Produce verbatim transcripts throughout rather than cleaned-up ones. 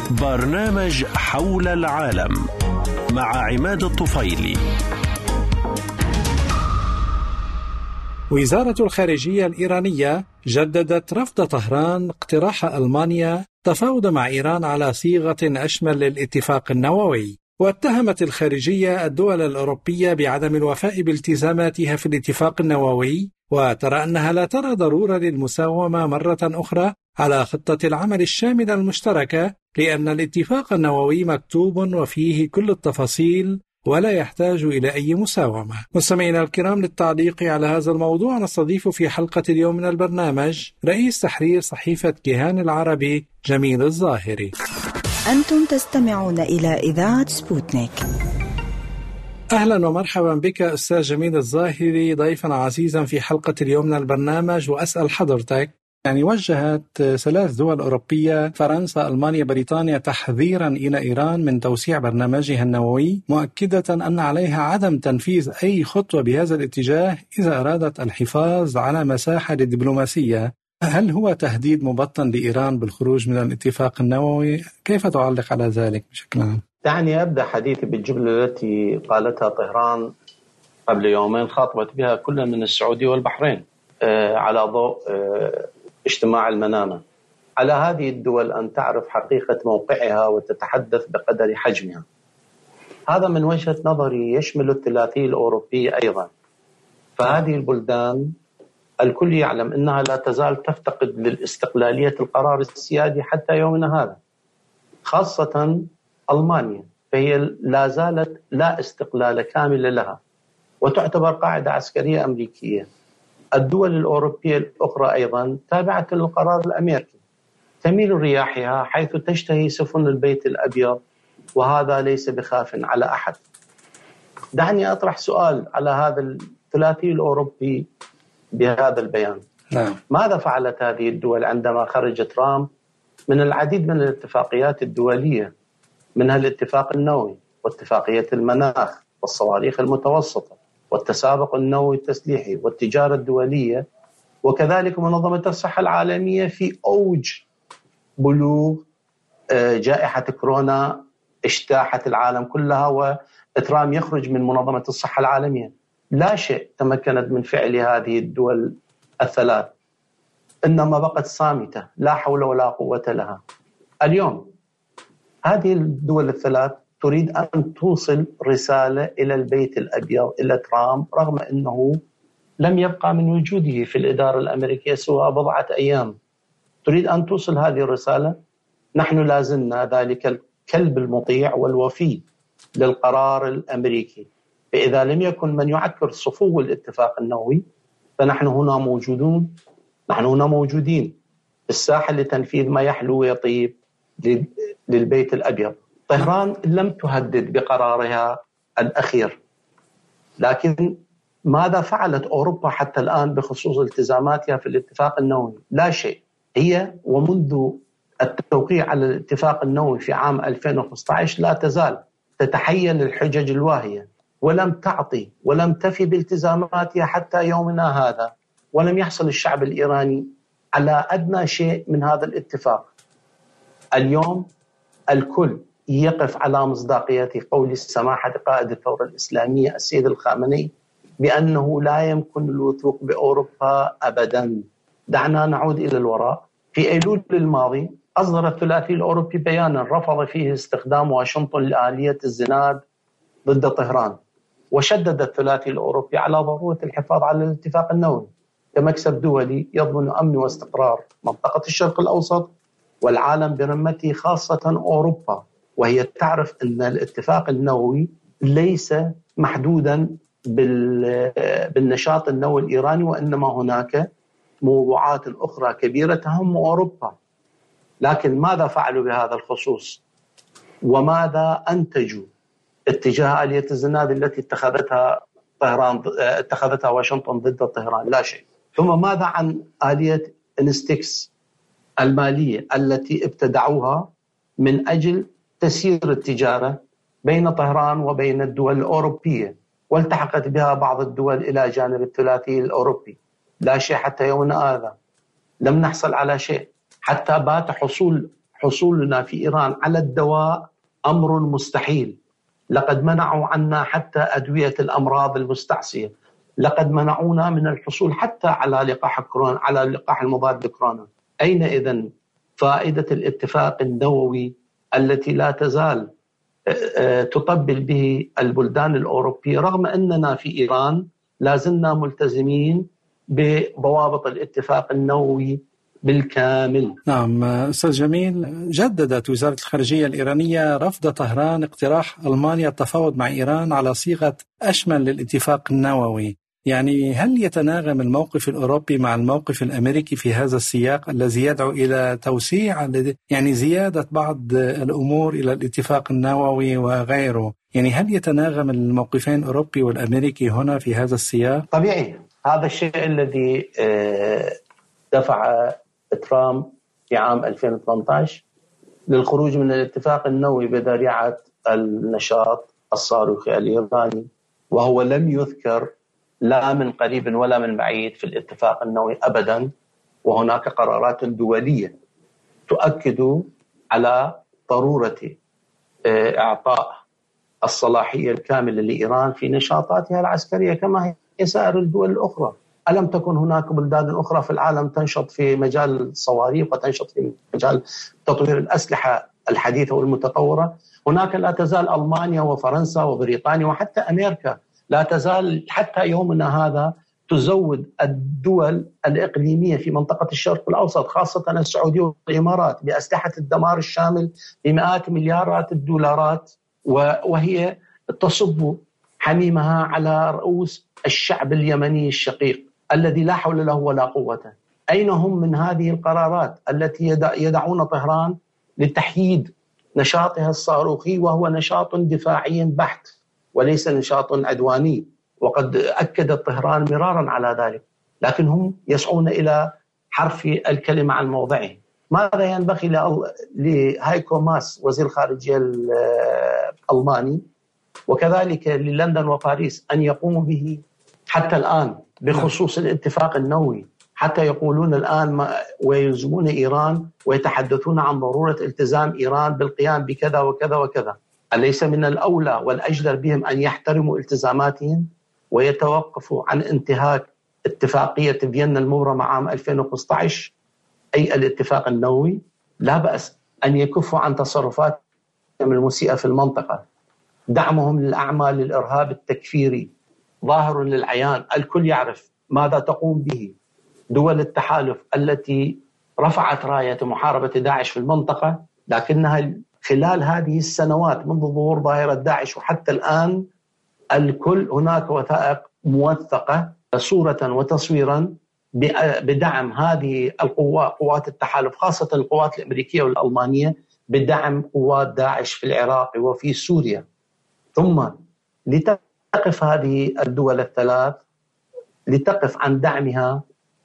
برنامج حول العالم مع عماد الطفيلي. وزارة الخارجية الإيرانية جددت رفض طهران اقتراح ألمانيا تفاوض مع إيران على صيغة أشمل للاتفاق النووي، واتهمت الخارجية الدول الأوروبية بعدم الوفاء بالتزاماتها في الاتفاق النووي، وترى أنها لا ترى ضرورة للمساومة مرة أخرى على خطة العمل الشاملة المشتركة، لأن الاتفاق النووي مكتوب وفيه كل التفاصيل ولا يحتاج إلى أي مساومة. مستمعينا الكرام، للتعليق على هذا الموضوع نستضيف في حلقة اليوم من البرنامج رئيس تحرير صحيفة كيهان العربي جميل الظاهري. أنتم تستمعون إلى إذاعة سبوتنيك. أهلا ومرحبا بك أستاذ جميل الظاهري ضيفا عزيزا في حلقة اليوم من البرنامج. وأسأل حضرتك، يعني وجهت ثلاث دول أوروبية فرنسا، ألمانيا، بريطانيا تحذيرا إلى إيران من توسيع برنامجها النووي، مؤكدة أن عليها عدم تنفيذ أي خطوة بهذا الاتجاه إذا أرادت الحفاظ على مساحة للدبلوماسية. هل هو تهديد مبطن لإيران بالخروج من الاتفاق النووي؟ كيف تعلق على ذلك بشكل عام؟ دعني أبدأ حديثي بالجملة التي قالتها طهران قبل يومين، خاطبت بها كل من السعودية والبحرين على ضوء اجتماع المنامة. على هذه الدول أن تعرف حقيقة موقعها وتتحدث بقدر حجمها. هذا من وجهة نظري يشمل الثلاثي الأوروبي أيضا. فهذه البلدان الكل يعلم أنها لا تزال تفتقد للاستقلالية القرار السيادي حتى يومنا هذا، خاصة ألمانيا، فهي لا زالت لا استقلال كامل لها وتعتبر قاعدة عسكرية أمريكية. الدول الأوروبية الأخرى أيضا تابعة للقرار الأمريكي، تميل رياحها حيث تشتهي سفن البيت الأبيض، وهذا ليس بخاف على أحد. دعني أطرح سؤال على هذا الثلاثي الأوروبي بهذا البيان. نعم. ماذا فعلت هذه الدول عندما خرج ترامب من العديد من الاتفاقيات الدولية، منها الاتفاق النووي واتفاقية المناخ والصواريخ المتوسطة والتسابق النووي التسليحي والتجارة الدولية، وكذلك منظمة الصحة العالمية في أوج بلوغ جائحة كورونا اجتاحت العالم كلها وترامب يخرج من منظمة الصحة العالمية؟ لا شيء تمكنت من فعل هذه الدول الثلاث، إنما بقت صامتة لا حول ولا قوة لها. اليوم هذه الدول الثلاث تريد أن توصل رسالة إلى البيت الأبيض، إلى ترامب، رغم أنه لم يبقى من وجوده في الإدارة الأمريكية سوى بضعة أيام. تريد أن توصل هذه الرسالة: نحن لازلنا ذلك الكلب المطيع والوفي للقرار الأمريكي، فإذا لم يكن من يعكر صفو الاتفاق النووي فنحن هنا موجودون، نحن هنا موجودين الساحة لتنفيذ ما يحلو ويطيب للبيت الأبيض. طهران لم تهدد بقرارها الأخير، لكن ماذا فعلت أوروبا حتى الآن بخصوص التزاماتها في الاتفاق النووي؟ لا شيء. هي ومنذ التوقيع على الاتفاق النووي في عام ألفين وخمسة عشر لا تزال تتحيل الحجج الواهية، ولم تعطي ولم تفي بالتزاماتها حتى يومنا هذا، ولم يحصل الشعب الإيراني على أدنى شيء من هذا الاتفاق. اليوم الكل يقف على مصداقية قول سماحة قائد الثورة الإسلامية السيد الخامنئي بأنه لا يمكن الوثوق بأوروبا أبدا. دعنا نعود إلى الوراء. في أيلول الماضي أصدر الثلاثي الأوروبي بيانا رفض فيه استخدام واشنطن لآلية الزناد ضد طهران، وشدد الثلاثي الأوروبي على ضرورة الحفاظ على الاتفاق النووي كمكسب دولي يضمن أمن واستقرار منطقة الشرق الأوسط والعالم برمته، خاصة أوروبا، وهي تعرف أن الاتفاق النووي ليس محدودا بالنشاط النووي الإيراني، وإنما هناك موضوعات أخرى كبيرة تهم أوروبا. لكن ماذا فعلوا بهذا الخصوص؟ وماذا أنتجوا اتجاه آلية الزناد التي اتخذتها طهران اتخذتها واشنطن ضد طهران؟ لا شيء. ثم ماذا عن آلية إنستكس المالية التي ابتدعوها من أجل تسيير التجارة بين طهران وبين الدول الأوروبية، والتحقت بها بعض الدول إلى جانب الثلاثي الأوروبي؟ لا شيء حتى يومنا هذا. لم نحصل على شيء، حتى بات حصول حصولنا في إيران على الدواء أمر مستحيل. لقد منعوا عنا حتى أدوية الأمراض المستعصية، لقد منعونا من الحصول حتى على لقاح كورونا، على اللقاح المضاد لكورونا. أين إذن فائدة الاتفاق النووي التي لا تزال تطبل به البلدان الأوروبية، رغم أننا في إيران لازلنا ملتزمين بضوابط الاتفاق النووي بالكامل؟ نعم أستاذ جميل، جددت وزارة الخارجية الإيرانية رفض طهران اقتراح ألمانيا التفاوض مع إيران على صيغة أشمل للاتفاق النووي. يعني هل يتناغم الموقف الأوروبي مع الموقف الأمريكي في هذا السياق الذي يدعو إلى توسيع، يعني زيادة بعض الأمور إلى الاتفاق النووي وغيره؟ يعني هل يتناغم الموقفين الأوروبي والأمريكي هنا في هذا السياق؟ طبيعي، هذا الشيء الذي دفع ترامب في عام ألفين وثمانية عشر للخروج من الاتفاق النووي بذريعة النشاط الصاروخي الإيراني، وهو لم يذكر لا من قريب ولا من بعيد في الاتفاق النووي أبدا. وهناك قرارات دولية تؤكد على ضرورة إعطاء الصلاحية الكاملة لإيران في نشاطاتها العسكرية كما هي سائر الدول الأخرى. ألم تكن هناك بلدان أخرى في العالم تنشط في مجال الصواريخ وتنشط في مجال تطوير الأسلحة الحديثة والمتطورة؟ هناك لا تزال ألمانيا وفرنسا وبريطانيا وحتى أمريكا لا تزال حتى يومنا هذا تزود الدول الإقليمية في منطقة الشرق الأوسط، خاصة السعودية والإمارات، بأسلحة الدمار الشامل بمئات مليارات الدولارات، وهي تصب حميمها على رؤوس الشعب اليمني الشقيق الذي لا حول له ولا قوة. أين هم من هذه القرارات التي يدعون طهران لتحييد نشاطها الصاروخي، وهو نشاط دفاعي بحت وليس نشاط عدواني، وقد أكد طهران مرارا على ذلك، لكن هم يسعون إلى حرف الكلمة عن موضعه. ماذا ينبغي لهايكو ماس وزير الخارجية الألماني وكذلك للندن وباريس أن يقوموا به حتى الآن بخصوص الاتفاق النووي، حتى يقولون الآن ويلزمون إيران ويتحدثون عن ضرورة التزام إيران بالقيام بكذا وكذا وكذا؟ أليس من الأولى والأجدر بهم أن يحترموا التزاماتهم ويتوقفوا عن انتهاك اتفاقية فيينا المبرمة عام ألفين وخمسة عشر أي الاتفاق النووي؟ لا بأس أن يكفوا عن تصرفاتهم المسيئة في المنطقة. دعمهم للأعمال الإرهاب التكفيري ظاهر للعيان، الكل يعرف ماذا تقوم به دول التحالف التي رفعت راية محاربة داعش في المنطقة، لكنها خلال هذه السنوات منذ ظهور ظاهرة داعش وحتى الآن الكل هناك وثائق موثقة صورة وتصويرا بدعم هذه القوات، قوات التحالف، خاصة القوات الأمريكية والألمانية، بدعم قوات داعش في العراق وفي سوريا. ثم لتقف هذه الدول الثلاث لتقف عن دعمها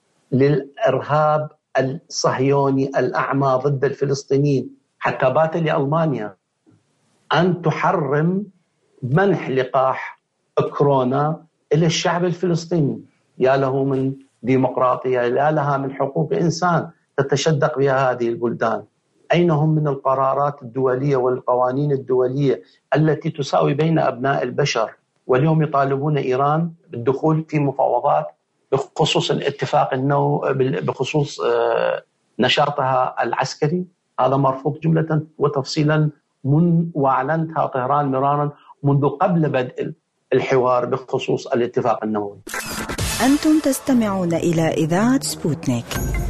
للإرهاب الصهيوني الأعمى ضد الفلسطينيين، حتى بات لألمانيا أن تحرم منح لقاح كورونا إلى الشعب الفلسطيني. يا له من ديمقراطية، يا لها من حقوق إنسان تتشدق بها هذه البلدان. أين هم من القرارات الدولية والقوانين الدولية التي تساوي بين أبناء البشر؟ واليوم يطالبون إيران بالدخول في مفاوضات بخصوص الاتفاق النو بخصوص نشاطها العسكري. هذا مرفوض جملة وتفصيلا من وأعلنتها طهران مرارا منذ قبل بدء الحوار بخصوص الاتفاق النووي. أنتم تستمعون إلى إذاعة سبوتنيك.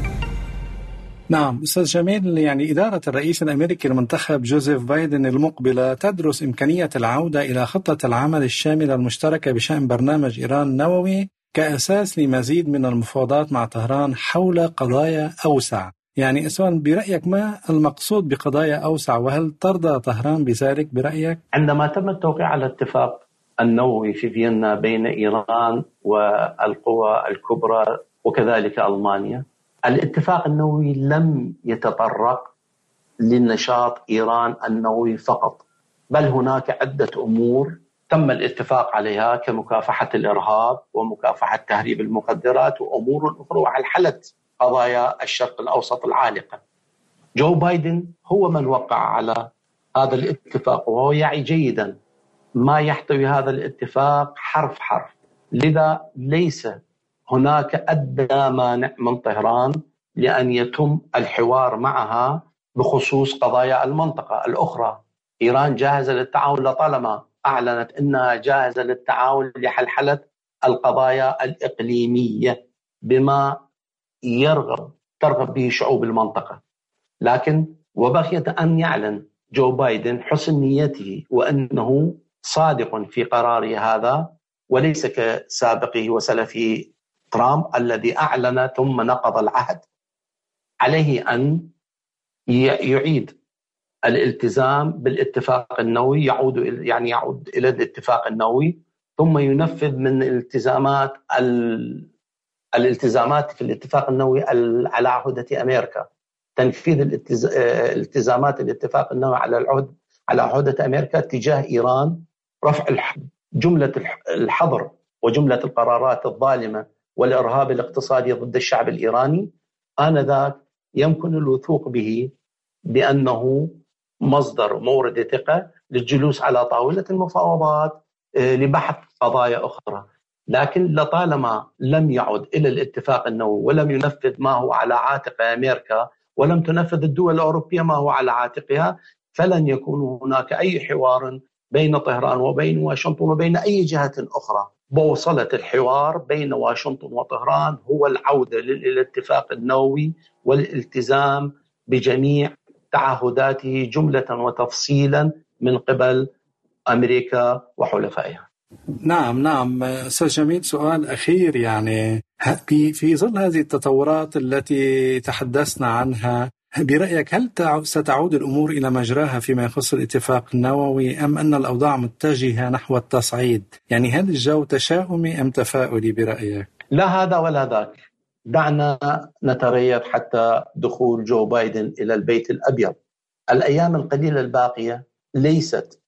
نعم أستاذ جميل، يعني إدارة الرئيس الأمريكي المنتخب جوزيف بايدن المقبلة تدرس إمكانية العودة إلى خطة العمل الشاملة المشتركة بشأن برنامج إيران النووي كأساس لمزيد من المفاوضات مع طهران حول قضايا أوسع. يعني أسوان برأيك ما المقصود بقضايا أوسع، وهل ترضى طهران بذلك برأيك؟ عندما تم التوقيع على الاتفاق النووي في فيينا بين إيران والقوى الكبرى وكذلك ألمانيا، الاتفاق النووي لم يتطرق للنشاط إيران النووي فقط، بل هناك عدة أمور تم الاتفاق عليها كمكافحة الإرهاب ومكافحة تهريب المخدرات وأمور أخرى، وحلت قضايا الشرق الأوسط العالقة. جو بايدن هو من وقع على هذا الاتفاق، وهو يعي جيدا ما يحتوي هذا الاتفاق حرف حرف. لذا ليس هناك أدنى مانع من طهران لأن يتم الحوار معها بخصوص قضايا المنطقة الأخرى. إيران جاهزة للتعاون لطالما أعلنت أنها جاهزة للتعاون لحلحلة القضايا الإقليمية بما يرغب ترغب به شعوب المنطقة. لكن وبقيت أن يعلن جو بايدن حسن نيته وأنه صادق في قراره هذا، وليس كسابقه وسلفه ترامب الذي أعلن ثم نقض العهد. عليه أن يعيد الالتزام بالاتفاق النووي، يعود يعني يعود إلى الاتفاق النووي، ثم ينفذ من الالتزامات الالتزامات في الاتفاق النووي على عهدة أمريكا، تنفيذ الالتزامات الاتفاق النووي على العهد على عهدة أمريكا تجاه إيران، رفع جملة الحظر وجملة القرارات الظالمة والإرهاب الاقتصادي ضد الشعب الإيراني. آنذاك يمكن الوثوق به بأنه مصدر مورد ثقة للجلوس على طاولة المفاوضات لبحث قضايا أخرى. لكن لطالما لم يعد إلى الاتفاق النووي ولم ينفذ ما هو على عاتق أمريكا ولم تنفذ الدول الأوروبية ما هو على عاتقها، فلن يكون هناك أي حوار بين طهران وبين واشنطن وبين أي جهة أخرى. بوصلة الحوار بين واشنطن وطهران هو العودة للاتفاق النووي والالتزام بجميع تعهداته جملة وتفصيلا من قبل أمريكا وحلفائها. نعم نعم أستاذ جميل، سؤال أخير، يعني في ظل هذه التطورات التي تحدثنا عنها، برأيك هل ستعود الأمور إلى مجراها فيما يخص الاتفاق النووي أم أن الأوضاع متجهة نحو التصعيد؟ يعني هل الجو تشاؤمي أم تفاؤلي برأيك؟ لا هذا ولا ذاك. دعنا نتريث حتى دخول جو بايدن إلى البيت الأبيض. الأيام القليلة الباقية ليست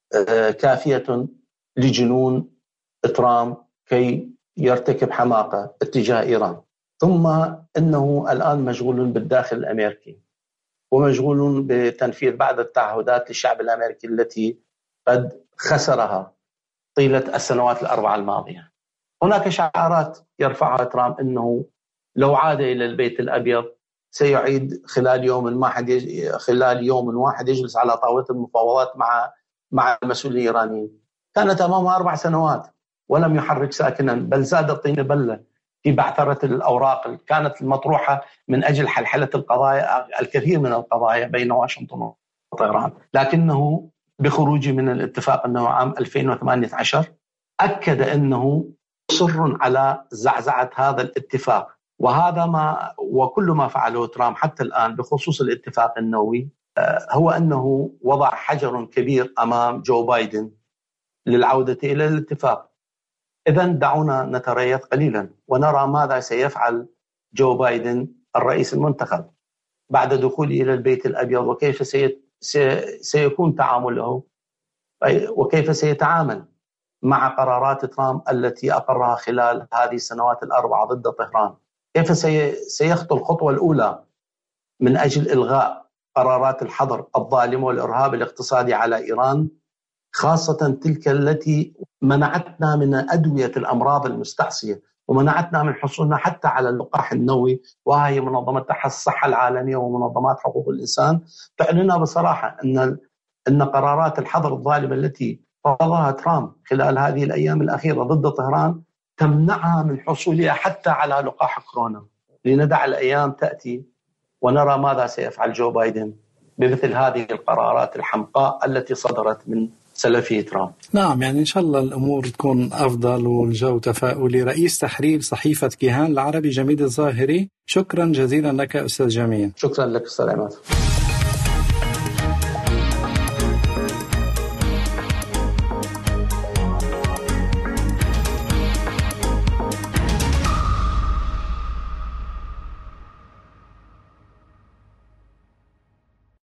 كافية لجنون ترامب كي يرتكب حماقة اتجاه إيران. ثم إنه الآن مشغول بالداخل الأمريكي ومشغول بتنفيذ بعض التعهدات للشعب الأمريكي التي قد خسرها طيلة السنوات الأربعة الماضية. هناك شعارات يرفعها ترامب أنه لو عاد إلى البيت الأبيض سيعيد خلال يوم واحد يج... خلال يوم واحد يجلس على طاولة المفاوضات مع مع المسؤولين الإيرانيين. كانت أمامه أربع سنوات ولم يحرك ساكنا، بل زاد الطين بلة في بعثرة الأوراق كانت المطروحة من أجل حلحلة القضايا، الكثير من القضايا بين واشنطن وطهران. لكنه بخروجه من الاتفاق النووي عام ألفين وثمانية عشر أكد أنه مصر على زعزعة هذا الاتفاق، وهذا ما وكل ما فعله ترامب حتى الآن بخصوص الاتفاق النووي هو أنه وضع حجر كبير أمام جو بايدن للعودة إلى الاتفاق. إذن دعونا نتريث قليلا ونرى ماذا سيفعل جو بايدن الرئيس المنتخب بعد دخوله إلى البيت الأبيض، وكيف سي... سي... سيكون تعامله وكيف سيتعامل مع قرارات ترامب التي أقرها خلال هذه السنوات الأربعة ضد طهران. كيف سي... سيخطو الخطوة الأولى من أجل إلغاء قرارات الحظر الظالمة والإرهاب الاقتصادي على إيران، خاصة تلك التي منعتنا من أدوية الأمراض المستعصية ومنعتنا من حصولنا حتى على اللقاح النووي، وهي منظمة الصحة العالمية ومنظمات حقوق الإنسان تعلننا بصراحة أن أن قرارات الحظر الظالمة التي فرضها ترامب خلال هذه الأيام الأخيرة ضد طهران تمنعها من حصولها حتى على لقاح كورونا. لندع الأيام تأتي ونرى ماذا سيفعل جو بايدن بمثل هذه القرارات الحمقاء التي صدرت من سلفي ترامب. نعم، يعني إن شاء الله الأمور تكون أفضل والجو تفاؤلي. رئيس تحرير صحيفة كيهان العربي جميل الظاهري، شكرا جزيلا لك أستاذ جميل. شكرا لك أستاذ عماد.